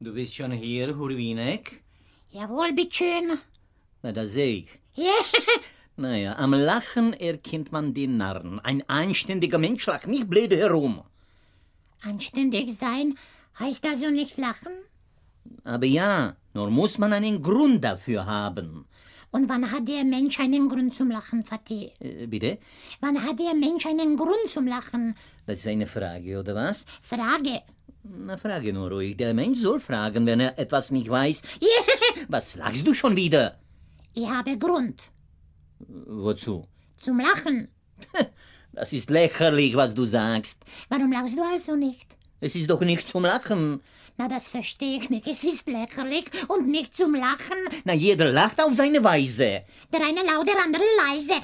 Du bist schon hier, Hurwinek? Jawohl, bitteschön. Na, das seh ich. Ja, Naja, am Lachen erkennt man den Narren. Ein anständiger Mensch lacht nicht blöde herum. anständig sein heißt also nicht lachen? Aber ja, nur muss man einen Grund dafür haben. Und wann hat der Mensch einen Grund zum Lachen, Fatih? Bitte? Wann hat der Mensch einen Grund zum Lachen? Das ist eine Frage, oder was? Frage. Na, frage nur ruhig. Der Mensch soll fragen, wenn er etwas nicht weiß. Ja, Was lachst du schon wieder? ich habe Grund Wozu? zum Lachen. Das ist lächerlich, was du sagst. Warum lachst du also nicht? Es ist doch nicht zum Lachen. Na, das verstehe ich nicht. Es ist lächerlich und nicht zum Lachen. Na, jeder lacht auf seine Weise. Der eine laut, der andere leise.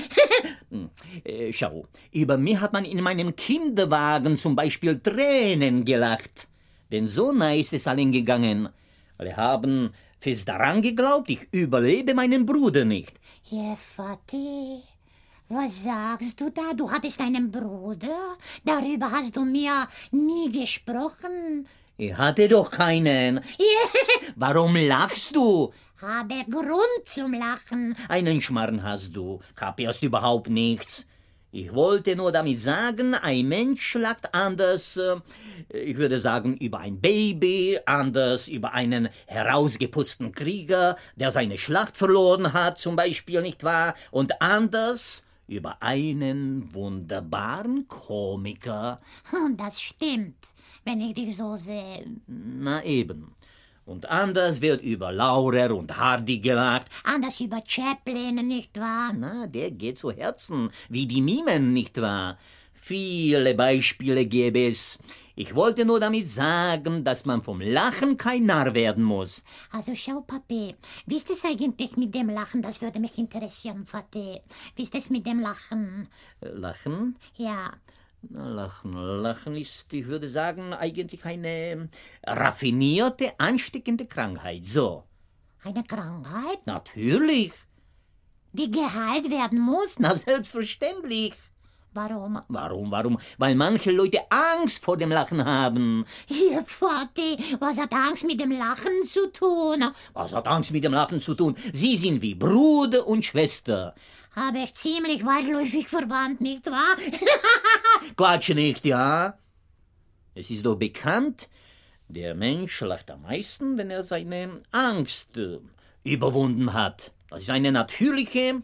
Schau, über mich hat man in meinem Kinderwagen zum Beispiel Tränen gelacht. Denn so nah ist es allen gegangen. Alle haben fest daran geglaubt, ich überlebe meinen Bruder nicht. Ja, Fatih, was sagst du da? Du hattest einen Bruder? Darüber hast du mir nie gesprochen. Ich hatte doch keinen. Ja, Warum lachst du? habe Grund zum Lachen. Einen Schmarrn hast du, kapierst überhaupt nichts. Ich wollte nur damit sagen, ein Mensch lacht anders, ich würde sagen, über ein Baby, anders über einen herausgeputzten Krieger, der seine Schlacht verloren hat, zum Beispiel, nicht wahr? Und anders über einen wunderbaren Komiker. Das stimmt, wenn ich dich so sehe. Na eben. Und anders wird über Laurer und Hardy gelacht. Anders über Chaplin, nicht wahr? Na, der geht zu Herzen, wie die Mimen, nicht wahr? Viele Beispiele gäbe es. Ich wollte nur damit sagen, dass man vom Lachen kein Narr werden muss. Also schau, Papi, wie ist es eigentlich mit dem Lachen? Das würde mich interessieren, Fatih. Wie ist es mit dem Lachen? Lachen? Ja, Na, Lachen ist, ich würde sagen, eigentlich eine raffinierte, ansteckende Krankheit. So. eine Krankheit, Natürlich. die geheilt werden muss. Na, selbstverständlich. Warum? Warum? Weil manche Leute Angst vor dem Lachen haben. Ihr Vati, was hat Angst mit dem Lachen zu tun? Was hat Angst mit dem Lachen zu tun? Sie sind wie Bruder und Schwester. Habe ich ziemlich weitläufig verwandt, nicht wahr? Quatsch nicht, ja? Es ist doch bekannt, der Mensch lacht am meisten, wenn er seine Angst überwunden hat. Das ist eine natürliche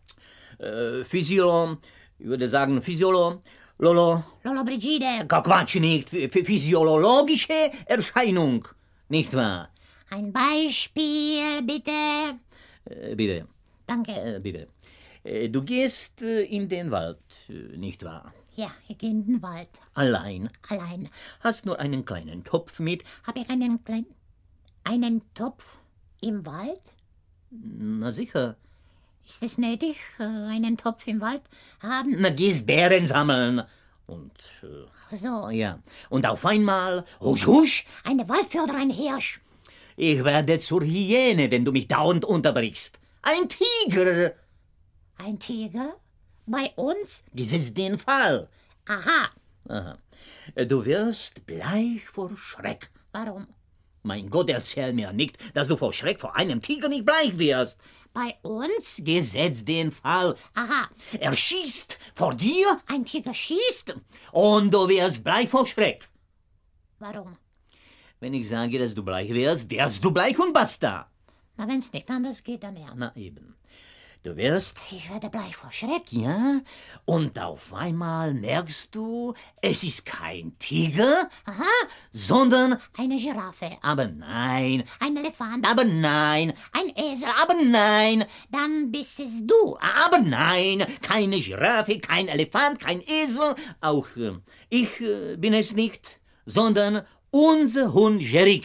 Lolo, Lolo Brigide, Quatsch nicht, physiologische Erscheinung, nicht wahr? ein Beispiel, bitte. Bitte, Danke. bitte. Du gehst in den Wald, nicht wahr? Ja, ich gehe in den Wald. Allein. Allein. Hast nur einen kleinen Topf mit. Habe ich einen Topf im Wald? Na sicher. Ist es nötig, einen Topf im Wald haben? Na, gehst Beeren sammeln. Und, So, ja. Und auf einmal, husch, husch, eine Waldfee oder ein Hirsch? ich werde zur Hyäne, wenn du mich dauernd unterbrichst. Ein Tiger. Ein Tiger? Bei uns? Gesetzt den Fall. Aha. Aha. Du wirst bleich vor Schreck. Warum? Mein Gott, erzähl mir nicht, dass du vor Schreck vor einem Tiger nicht bleich wirst. Bei uns? Gesetzt den Fall. Aha. Er schießt vor dir Ein Tiger schießt? und du wirst bleich vor Schreck. Warum? Wenn ich sage, dass du bleich wirst du bleich und basta. Na, wenn's nicht anders geht, dann ja. Na eben. Du wirst, Ich werde bleich vor Schreck. ja, und auf einmal merkst du, es ist kein Tiger, Aha. sondern, Eine Giraffe. aber nein, Ein Elefant. aber nein, Ein Esel. aber nein, Dann bist es du. aber nein, keine Giraffe, kein Elefant, kein Esel, auch ich bin es nicht, sondern unser Hund Jerry.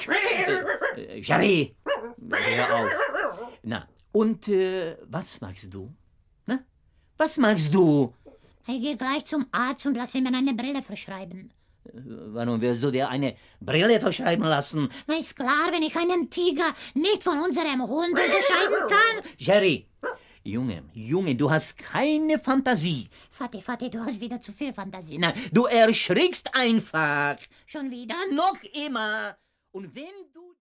Jerry, hör auf. Na, und was magst du? Na, was magst du? Ich gehe gleich zum Arzt und lasse mir eine Brille verschreiben. Warum wirst du dir eine Brille verschreiben lassen? Na, ist klar, wenn ich einen Tiger nicht von unserem Hund unterscheiden kann. Jerry, Junge, du hast keine Fantasie. Vati, du hast wieder zu viel Fantasie. Na, du erschrickst einfach. Schon wieder? Noch immer. Und wenn du...